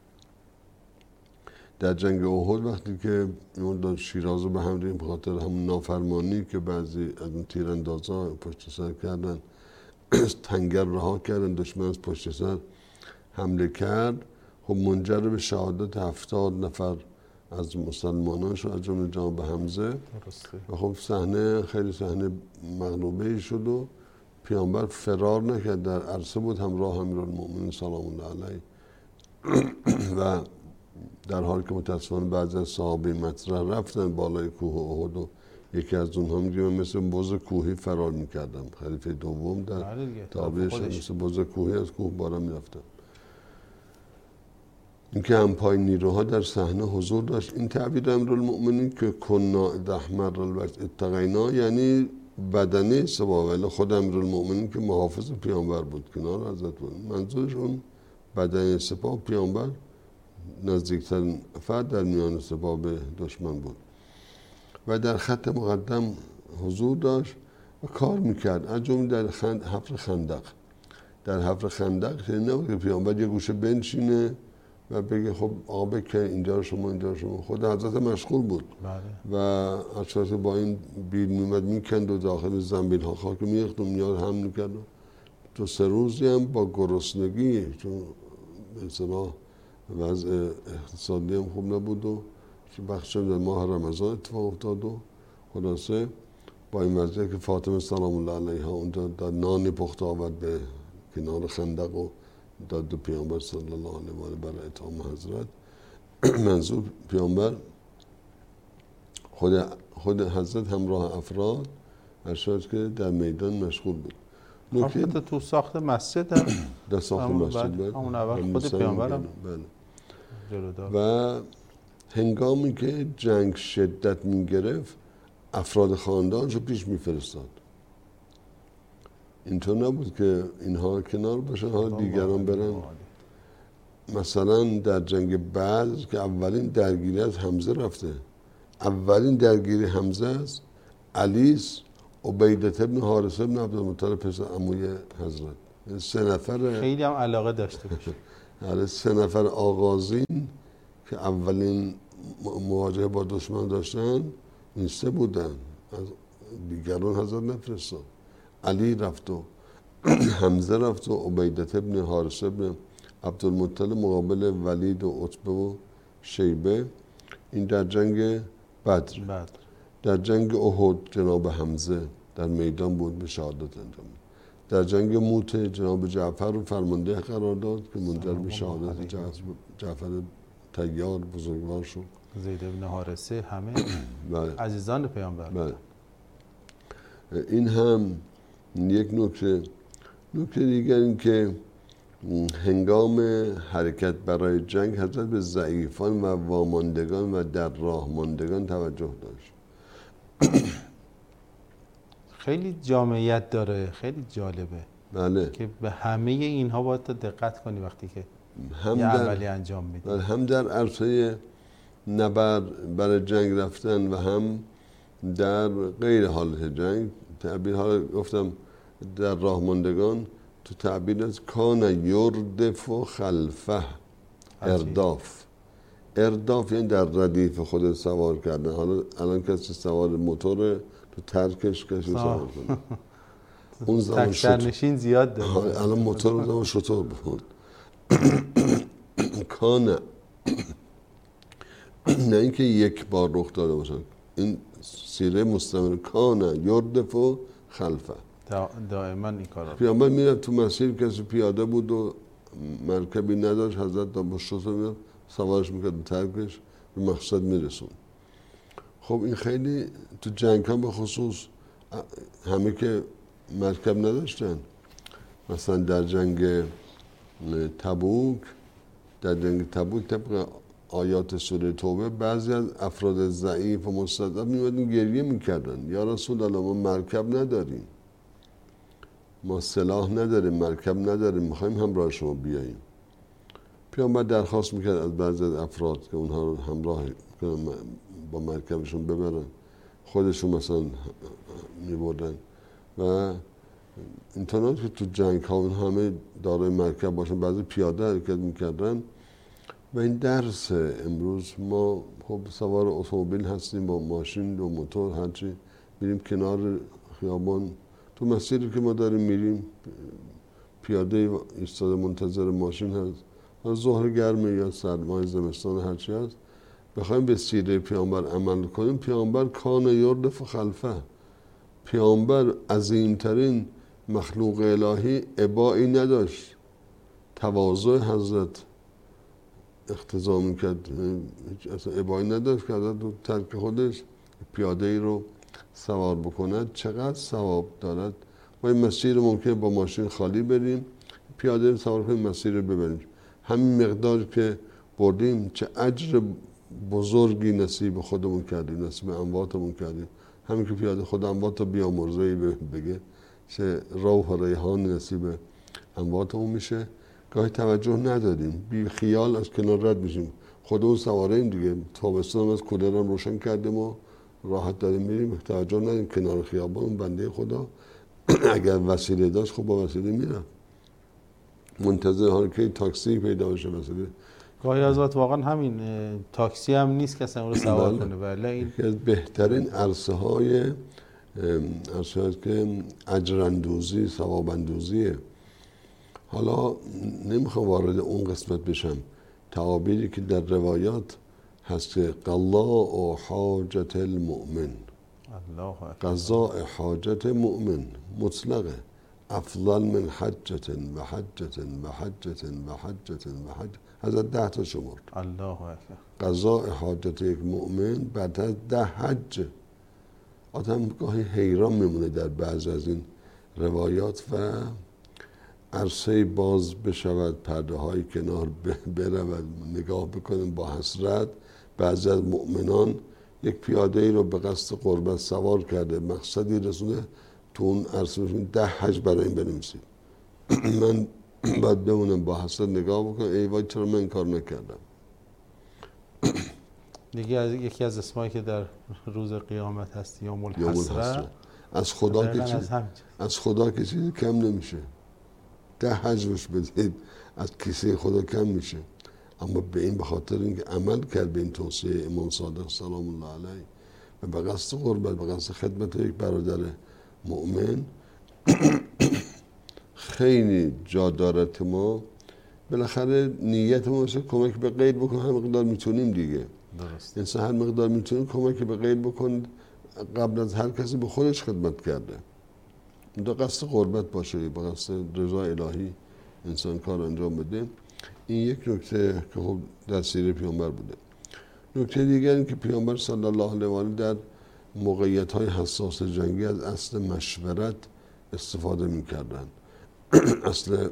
در جنگ احد وقتی که اون شیراز رو به هم ریختن به خاطر همون نافرمانی که بعضی از اون تیراندازا پشت سر کردن، تنگر رها کردن، دشمن از پشت سر حمله کرد، خب منجر به شهادت هفتاد نفر از مسلمانان شد، از جمله جناب حمزه. و خب صحنه خیلی صحنه مغلوبه ای شد و پیامبر فرار نکرد، در عرصه بود همراه امیرالمؤمنین سلام الله علیه و در حالی که متاسفانه بعضی از صحابه مطرح رفتن بالای کوه احد و یکی از اونها میگه من مثل بز کوهی فرار میکردم. خلیفه دوم در تعبیرش مثل بز کوهی از کوه بالا میرفتم. اینکه همپای نیروها در صحنه حضور داشت. این تعبیر امیرالمؤمنین که کنا احمر الوجه اتقینا یعنی بدنه سپاه، ولی خود امیرالمؤمنین که محافظ پیامبر بود، کنار حضرت بود. منظورش اون بدنه سپاه پیامبر نزدیکترین فرد در میان سپاه به دشمن بود و در خط مقدم حضور داشت و کار میکرد، از جمله در خند حفر خندق. در حفر خندق که نبود که پیامبر یه گوشه بنشینه و بگه خب آقا بکن اینجا رو شما اینجا رو شما. خود حضرت مشغول بود بله. و از صورت با این بیل میمد میکند و داخل زنبیل ها خاک میریخت و میاد هم میکرد و تو سه روزی هم با گرسنگی، چون مثلا وضع اقتصادی هم خوب نبود و بخشم در ماه رمضان اتفاق افتاد و خلاصه با این وضعیت که فاطمه سلام الله علیها اونجا در نانی پخته آورد به کنار خندق و داد پیامبر صلی الله علیه و آله برای اطعام حضرت. منظور پیامبر خود خود حضرت همراه افراد ارشاد که در میدان مشغول بود. نکته تو ساخت مسجد هم در ساخت مسجد بود. همون اول خود پیامبر هم بله. و هنگامی که جنگ شدت می گرفت افراد خاندانش رو پیش می فرستاد. اینطور نبود که اینها کنار باشن حالا دیگران برن. مثلا در جنگ بدر که اولین درگیری از حمزه رفته، اولین درگیری حمزه است، علیس، عبیده ابن حارثه ابن عبدالمطلب پسر عموی حضرت، سه نفر خیلی هم علاقه داشته باشه. آره سه نفر آغازین که اولین مواجهه با دشمن داشتن این سه بودن، از دیگران حضرت نفرستاد. علی رفت و حمزه رفت و عبیده ابن حارثه ابن عبدالمطلب مقابل ولید و عتبه و شیبه. این در جنگ بدر. بدر. در جنگ احد جناب حمزه در میدان بود، به شهادت انجام. در جنگ موت جناب جعفر رو فرمانده قرار داد که منجر به شهادت جعفر طیار بزرگوار شد. زید ابن حارثه همه عزیزان پیامبر. بله. این هم یک نکته. نکته دیگر این که هنگام حرکت برای جنگ حضرت به ضعیفان و واماندگان و در راه ماندگان توجه داشت. خیلی جامعیت داره، خیلی جالبه. بله. که به همه اینها باید دقت کنی وقتی که هم یه در عملی انجام میدی. بله. هم در عرصه نبرد برای جنگ رفتن و هم در غیر حالت جنگ. تعبیر حالا گفتم در راه ماندگان تو تعبیر از کان یردف و خلفه ارداف. ارداف یعنی در ردیف خود سوار کردن. حالا الان کسی سوار موتور تو ترکش کسی سوار کنه. اون زمان تک‌سرنشین زیاد داره. الان موتور زمان شطور بود. کان نه اینکه یک بار رخ داده باشن، این سیره مستمر. کان یردف و خلفه دائما این کارا. پیامبر میره تو مسیر، کسی پیاده بود و مرکبی نداشت، حضرت با شطور میاد سوارش میکرد ترکش به مقصد میرسون. خب این خیلی تو جنگ ها به خصوص همه که مرکب نداشتن. مثلا در جنگ تبوک در جنگ تبوک طبق آیات سوره توبه بعضی از افراد ضعیف و مستضعف میومدن گریه میکردن، یا رسول الله ما مرکب نداریم، ما سلاح نداریم، مرکب نداریم، میخوایم همراه شما بیاییم. پیامبر درخواست میکرد از بعضی از افراد که اونها رو همراه کنن با مرکبشون ببرن، خودشون مثلا میبردن و اینطور که تو جنگ ها اون همه دارای مرکب باشن، بعضی پیاده حرکت میکردن. و این درس امروز ما خب سوار اتومبیل هستیم، با ماشین و موتور هرچی میریم کنار خیابان، تو مسیری که ما داریم میریم پیاده ایستاده منتظر ماشین هست، ظهر گرمه یا سرمای زمستان هرچی هست، بخوایم به سیره پیامبر عمل کنیم، پیامبر کان یردف خلفه، پیامبر عظیمترین مخلوق الهی ابایی نداشت، تواضع حضرت اقتضا میکرد، اصلا ابایی نداشت که حضرت رو ترک خودش پیاده ای رو سوار بکند چقدر ثواب دارد. ما این مسیر ممکنه با ماشین خالی بریم، پیاده سوار کنیم مسیر رو ببریم، همین مقدار که بردیم چه اجر بزرگی نصیب خودمون کردیم، نصیب امواتمون کردیم. همین که پیاده خود اموات رو بیامرزهی بگه چه روح و ریحان نصیب امواتمون میشه. گاهی توجه نداریم، بی خیال از کنار رد میشیم، خودمون سواریم دیگه، تابستان از کولرم روشن کردیم و راحت داریم میریم، توجه نداریم کنار خیابان بنده خدا اگر وسیله داشت خب با وسیله میرم، منتظر حال که تاکسی پیدا بشه وسیله. گاهی از وقت واقعا همین تاکسی هم نیست که اصلا اون رو سوار کنه. بله این یکی از بهترین عرصه های عرصه هست که اجراندوزی ثوابندوزیه. حالا نمیخوام وارد اون قسمت بشم، تعابیری که در روایات هست که قضاء حاجت المؤمن، قضاء حاجت مؤمن مطلقه، افضل من حجت و حجت و حجت و حجت و حجت، حضرت ده تا شمرد. الله اکبر. قضاء حاجت یک مؤمن بعد از ده حج. آدم گاهی حیران میمونه در بعض از این روایات و عرصه باز بشود، پرده های کنار برود، نگاه بکنیم با حسرت. بعضی از مؤمنان یک پیاده ای رو به قصد قربت سوار کرده، مقصدی رسونه، تو اون عرصه ده حج برای این بنویسید. من باید بمونم با حسرت نگاه بکنم، ای وای چرا من این کار نکردم. دیگه از یکی از اسمایی که در روز قیامت هست یوم الحسره، از خدا که چیز از خدا که چیزی کم نمیشه. ده حجمش بدید از کیسه خدا کم میشه، اما به این بخاطر اینکه عمل کرد به این توصیه امام صادق سلام الله علیه و به قصد قربت، به قصد خدمت یک برادر مؤمن خیلی جا دارد که ما بالاخره نیت ما باشه کمک به غیر بکن، هر مقدار میتونیم دیگه. درست. انسان هر مقدار میتونیم کمک به غیر بکن، قبل از هر کسی به خودش خدمت کرده. دو قصد قربت باشه، با قصد رضا الهی انسان کار انجام بده. این یک نکته که خب در سیره پیامبر بوده. نکته دیگر این که پیامبر صلی الله علیه و آله در موقعیت های حساس جنگی از اصل مشورت استفاده میکردن. اصل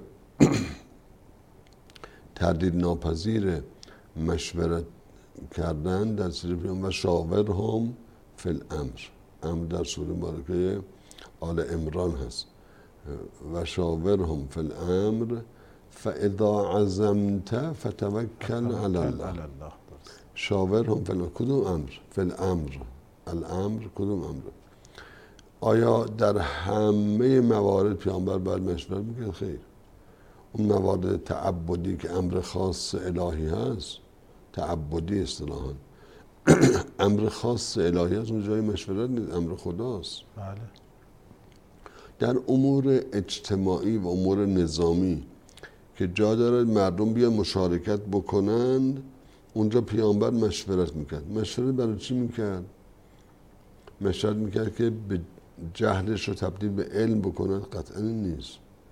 تردید ناپذیر مشورت کردن در سیره پیامبر، شاورهم فی الامر، امر در سوره مبارکه آل عمران هست، و شاورهم فی الامر فاذا عزمت فتوکل علی الله. شاورهم فی الامر، کدوم امر؟ فی الامر، الامر کدوم امر؟ آیا در همه موارد پیامبر باید مشورت میکنه؟ خیر. اون موارد تعبدی که امر خاص الهی هست، تعبدی اصطلاحاً امر خاص الهی هست، اون جای مشورت نیست، امر خداست. بله. در امور اجتماعی و امور نظامی که جا دارد مردم بیان مشارکت بکنند، اونجا پیامبر مشورت میکرد. مشورت برای چی میکرد؟ مشورت میکرد که به جهلش رو تبدیل به علم بکنند؟ قطعا نیست.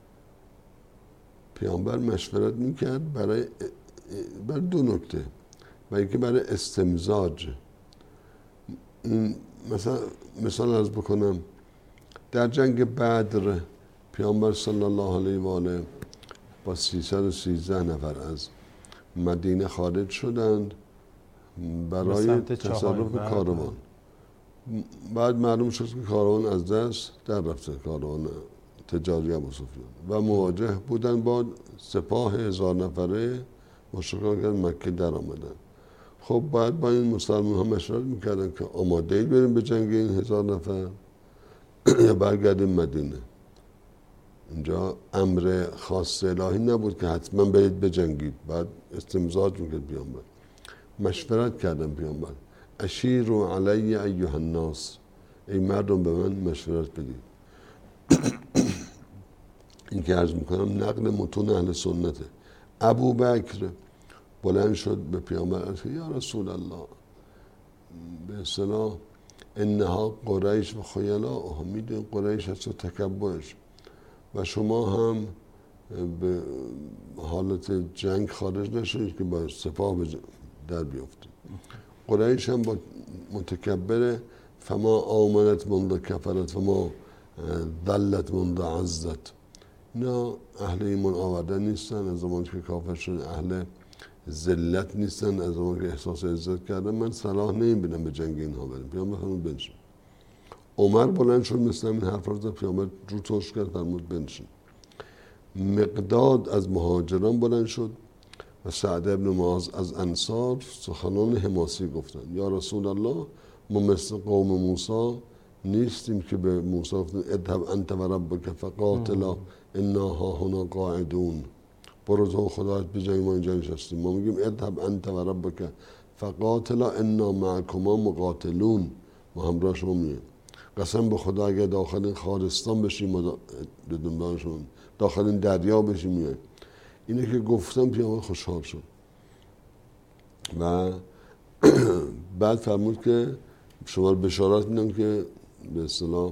پیامبر مشورت میکرد برای برای دو نکته، و یکی برای استمزاج. مثلا مثال عرض بکنم، در جنگ بدر پیامبر صلی الله علیه و آله با سیصد و سیزده نفر از مدینه خارج شدند برای تصرف کاروان. بعد معلوم شد که کاروان از دست در رفته، کاروان تجاری ابوسفیان، و مواجه بودن با سپاه هزار نفره مشرکان که مکه در آمدن. خب باید با این مسلمان ها مشورت میکردن که آماده ای بریم به جنگ این هزار نفر یا برگردیم مدینه. اینجا امر خاص الهی نبود که حتما برید بجنگید، بعد استمزاج میکرد پیامبر. مشورت کردن پیامبر، اشیروا علی ایها الناس، ای مردم به من مشورت بدید. این که عرض میکنم نقل متون اهل سنته. ابو بکر بلند شد به پیامبر گفت یا رسول الله، به اصطلاح انها قریش و خیلاءها، میدونید قریش هست و تکبرش، و شما هم به حالت جنگ خارج نشدید که با سپاه در بیافتید. قریش هم با متکبره، فما آمنت منذ کفرت فما ذلت منذ عزت. اینا اهل ایمان آوردن نیستن، از زمانی که کافر شدن اهل ذلت نیستن، از زمانی که احساس عزت کردن. من صلاح نمیبینم به جنگ اینها بریم. پیامبر فرمود بنشین. عمر بلند شد مثل این حرف رو زد، پیامبر رو ترش کرد فرمود بنشین. مقداد از مهاجران بلند شد و سعد ابن معاذ از انصار سخنان حماسی گفتند. یا رسول الله، ما مثل قوم موسی نیستیم که به موسی گفتن اذهب انت و ربک فقاتلا انا هاهنا قاعدون، برو تو خدایت بجنگ ما اینجا نشستیم. ما میگیم اذهب انت و ربک فقاتلا انا معکما مقاتلون، ما همراه شما میایم. قسم به خدا اگر داخل این خارستان بشیم ما به دنبال شما، داخل این دریا بشیم میایم. اینه که گفتم پیامبر خوشحال شد و بعد فرمود که شما رو بشارت میدم که به اصطلاح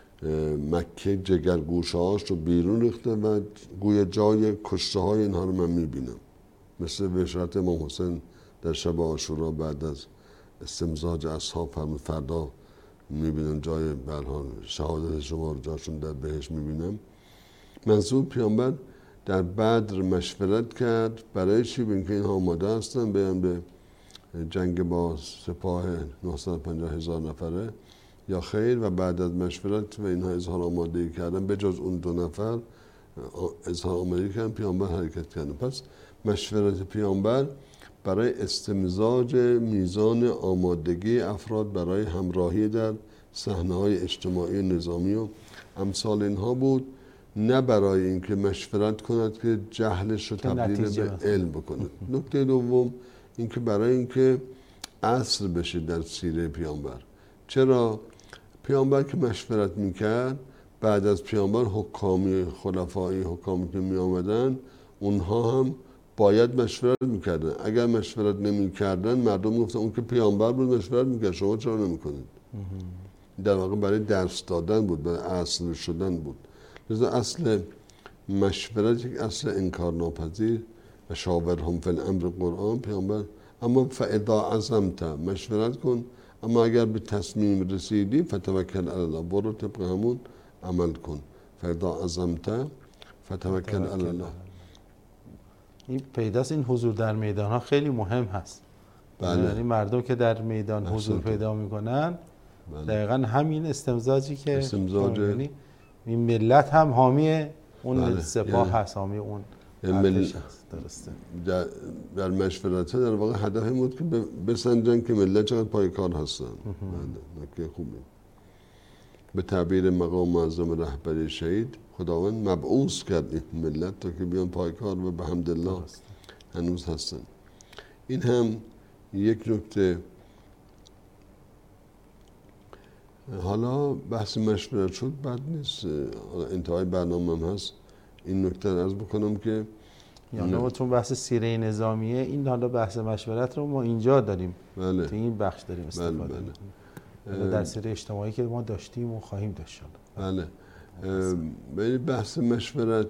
مکه جگرگوشه هاش رو بیرون ریخته و گویا جای کشته های اینها رو من میبینم، مثل بشارت امام حسین در شب عاشورا بعد از استمزاج اصحاب فرمود فردا میبینم جای برها شهادت شما رو جاشون در بهش میبینم. منظور پیامبر در بدر مشورت کرد برای چی؟ به اینکه اینها آماده هستن بیان به جنگ با سپاه نهصد و پنجاه هزار نفره یا خیر، و بعد از مشورت و اینها اظهار آمادگی کردن به جز اون دو نفر اظهار آمادگی کردن، پیامبر حرکت کردن. پس مشورت پیامبر برای استمزاج میزان آمادگی افراد برای همراهی در صحنه‌های اجتماعی نظامی و امثال اینها بود، نه برای اینکه مشورت کند که جهلش رو تبدیل به علم بکنه. نکته دوم اینکه برای اینکه اصل بشه در سیره پیامبر. چرا؟ پیامبر که مشورت میکرد، بعد از پیامبر حکامی خلفایی حکامی که می آمدن اونها هم باید مشورت میکردن. اگر مشورت نمیکردن مردم گفتن اون که پیامبر بود مشورت میکرد، شما چرا نمیکنید؟ در واقع برای درس دادن بود، برای اصل شدن بود. لذا اصل مشورت یک اصل انکار ناپذیر و شاورهم فی الامر قرآن پیامبر. اما فاذا عزمت، مشورت کن، اما اگر به تصمیم رسیدی فتوکل علی الله، برو طبق همون عمل کن. فاذا عزمت فتوکل علی الله. این پیداست این حضور در میدان ها خیلی مهم هست. بله. یعنی مردم که در میدان حضور پیدا میکنن، بله. دقیقا همین استمزاجی که استمزاج یعنی این ملت هم حامی اون بله. سپاه یعنی حامی حامی اون ارتش هست. درسته. در, در مشورت در واقع هدف این بود که بسنجن که ملت چقدر پایکار هستن. بله. نکته خوبه. به تعبیر مقام معظم رهبری شهید، خداوند مبعوث کرد این ملت تا که بیان پایکار و به حمدالله هنوز هستن. این هم یک نکته. حالا بحث مشورت شد بد نیست، انتهای برنامه هم هست این نکته عرض بکنم که یعنی ما چون بحث سیره نظامیه، این حالا بحث مشورت رو ما اینجا داریم. بله. تو این بخش داریم استفاده بله بله. می‌کنیم. در سیره اجتماعی که ما داشتیم و خواهیم داشت. بله. بله. بحث مشورت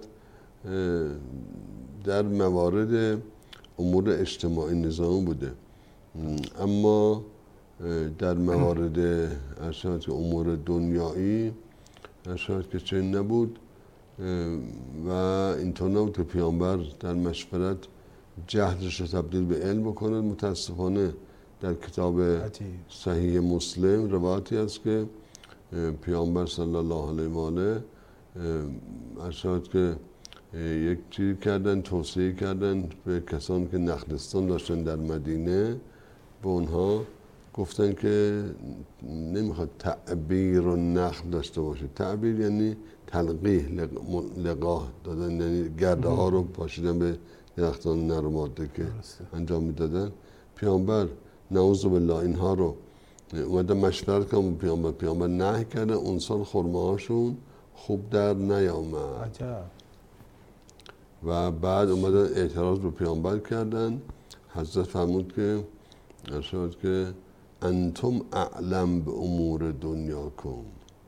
در موارد امور اجتماعی نظامی بوده، اما در موارد ارشاد که امور دنیایی ارشاد که چنین نبود و اینطور نبود که پیامبر در مشورت جهلش رو تبدیل به علم بکنه. متاسفانه در کتاب صحیح مسلم روایتی است که پیامبر صلی الله علیه و آله ارشاد که یک چیزی کردن، توصیه کردن به کسانی که نخلستان داشتن در مدینه، به اونها گفتن که نمیخواد تعبیر و نخل داشته باشه. تعبیر یعنی تلقیح، لقاح دادن، یعنی گرده ها رو پاشیدن به درختان نر و ماده که انجام میدادن. پیامبر نعوذ بالله اینها رو اومدن مشورت کردن، پیامبر پیامبر نهی کردن، اون سال خرمه‌هاشون خوب در نیامد. عجب. و بعد اومدن اعتراض به پیامبر کردن. حضرت فرمود که ارشاد که انتم اعلم به امور دنیاکم،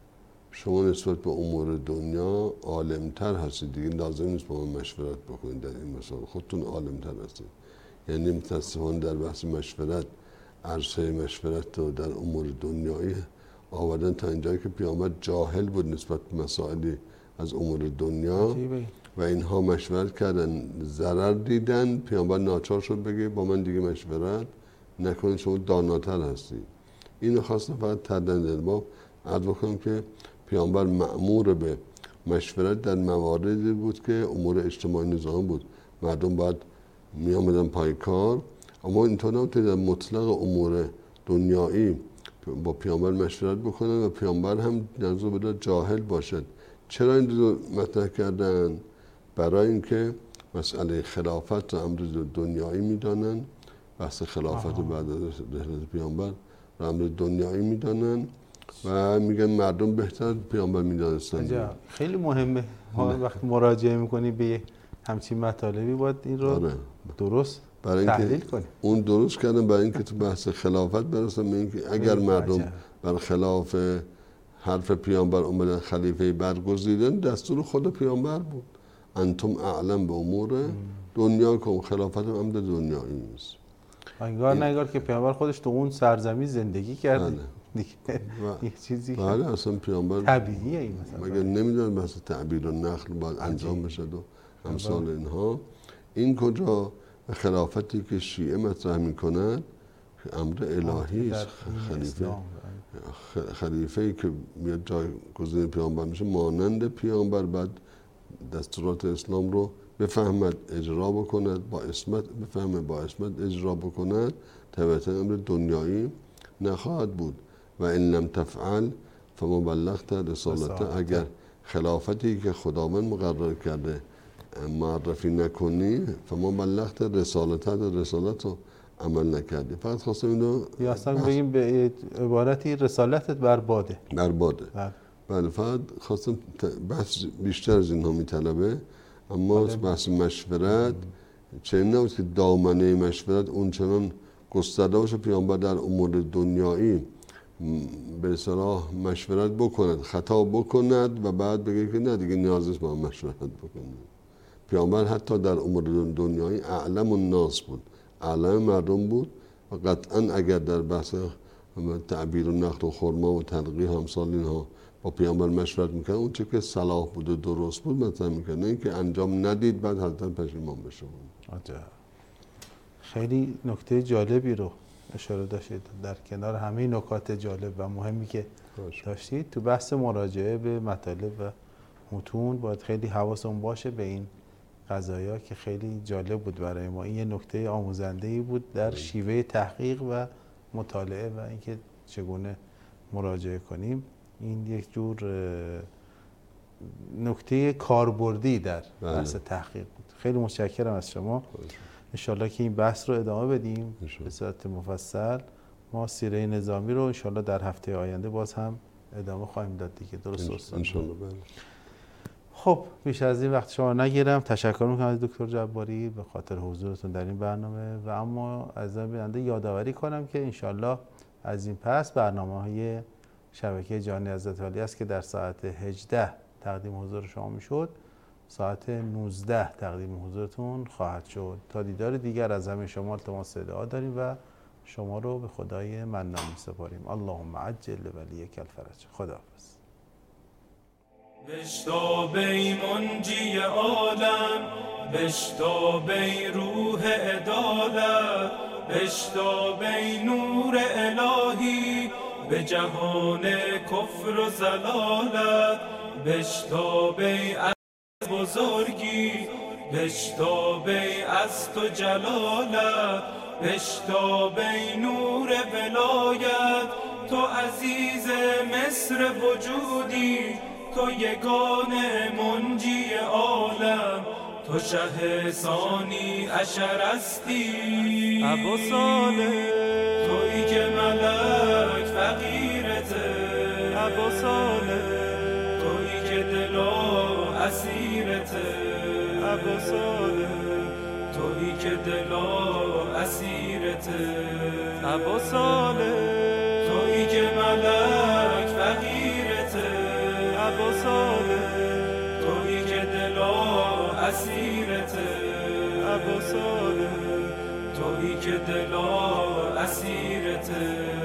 شما نسبت به امور دنیا عالمتر هستید، دیگه لازم نیست با من مشورت بکنید در این مسائل، خودتون عالمتر هستید. یعنی متاسفانه در بحث مشورت، عرصه مشورت رو در امور دنیایی آوردن تا اینجایی که پیامبر جاهل بود نسبت به مسائلی از امور دنیا عجیبه. و اینها مشورت کردن، ضرر دیدن، پیامبر ناچار شد بگه با من دیگه مشورت نکنید، شما داناتر هستید. اینو خواستم فقط تردن دل ما عرض بکنم که پیامبر مأمور به مشورت در مواردی بود که امور اجتماعی نظام بود، مردم باید می آمدن پای کار، اما اینطور نبود در مطلق امور دنیایی با پیامبر مشورت بکنن و پیامبر هم نظر بده جاهل باشد. چرا این رو مطرح کردن؟ برای اینکه مسئله خلافت رو امر دنیایی میدانن، بحث خلافت رو بعد از رحلت پیامبر رو امر دنیایی میدانن و میگن مردم بهتر پیامبر میدانستن. خیلی مهمه وقتی مراجعه میکنی به همچین مطالبی باید این رو آره. درست تحلیل کنی. اون درست کردن برای اینکه تو بحث خلافت برسن به اینکه اگر مردم بر خلاف حرف پیامبر اومدن خلیفه برگزیدن، دستور خود پیامبر بود. انتم اعلم به امور دنیا کن، خلافت هم امر دنیایی است. انگار نه انگار که پیامبر خودش تو اون سرزمین زندگی کرده. بله. دیگه یه چیزی بله اصلا پیامبر طبیعیه این مثلا. مگر نمیدونن بحث تعبیر و نقل باید انجام بشه و امثال اینها. این کجا خلافتی که شیعه مطرح میکنن امر الهی است. خلیفه خلیفه ای که میاد جایگزین پیامبر میشه مانند پیامبر، بعد دستورات اسلام رو بفهمد اجرا بکند، با اسمت بفهمه با اسمت اجرا بکند، طبعا امر دنیایی نخواهد بود. و ان لم تفعل فما بلغت رسالته، اگر خلافتی که خداوند مقرر کرده معرفی نکنی، فما بلغت رسالته، رسالت رو عمل نکردی. فقط خواستم اینو یا اصلا بگیم به عبارتی رسالتت برباده. برباده. بله فقط خواستم بحث بیشتر از اینها میطلبه، اما بحث مشورت چنین نبود که دامنه مشورت اون چنان گسترده باشه پیامبر در امور دنیایی به اصطلاح مشورت بکند، خطا بکند و بعد بگه که نه دیگه نیاز نیست با هم مشورت بکنیم. پیامبر حتی در امور دنیایی اعلم الناس بود، اعلم مردم بود و قطعا اگر در بحث تعبیر و نقل و خرما و تلقیح و امثال اینها با پیامبر مشورت میکنه، اون چه که صلاح بود و درست بود مطرح میکنه، نه اینکه انجام ندید بعد حتما پشیمان بشه. خیلی نکته جالبی رو اشاره داشتید در کنار همه نکات جالب و مهمی که داشتید تو بحث مراجعه به مطالب و متون. باید خیلی حواسمون باشه به این قضایا که خیلی جالب بود برای ما. این یه نکته آموزنده‌ای بود در شیوه تحقیق و مطالعه و اینکه چگونه مراجعه کنیم. این یک جور نکته کاربردی در بحث تحقیق بود. خیلی متشکرم از شما. انشالله که این بحث رو ادامه بدیم به صورت مفصل. ما سیره نظامی رو انشالله در هفته آینده باز هم ادامه خواهیم داد دیگه. درست است انشالله. خب بیش از این وقت شما نگیرم. تشکر میکنم از دکتر جباری به خاطر حضورتون در این برنامه و اما از بیننده یادآوری کنم که انشالله از این پس برنامه‌های شبکه جهانی حضرت علی است که در ساعت هجده تقدیم حضور شما میشد، ساعت نوزده تقدیم حضورتون خواهد شد. تا دیدار دیگر از همه شما التماس دعا داریم و شما رو به خدای منان می‌سپاریم. اللهم عجل ولیک الفرج. خداحافظ. بشتاب ای منجی عالم، بشتاب ای روح عدالت، بشتاب ای نور الهی به جهان کفر و ضلالت، بشتاب ای بزرگی، بشتابی از تو جلالت، بشتابی نور ولایت. تو عزیز مصر وجودی، تو یگانه منجی عالم، تو شه ثانی عشرستی. ابا صالح تویی که ملک فقیرته، ابا صالح تویی که دلا اسیرته، ابا صالح تویی که دلا اسیرته، ابا صالح تویی که ملک فقیرته، ابا صالح تویی که دلا اسیرته، ابا صالح تویی که دلا اسیرته.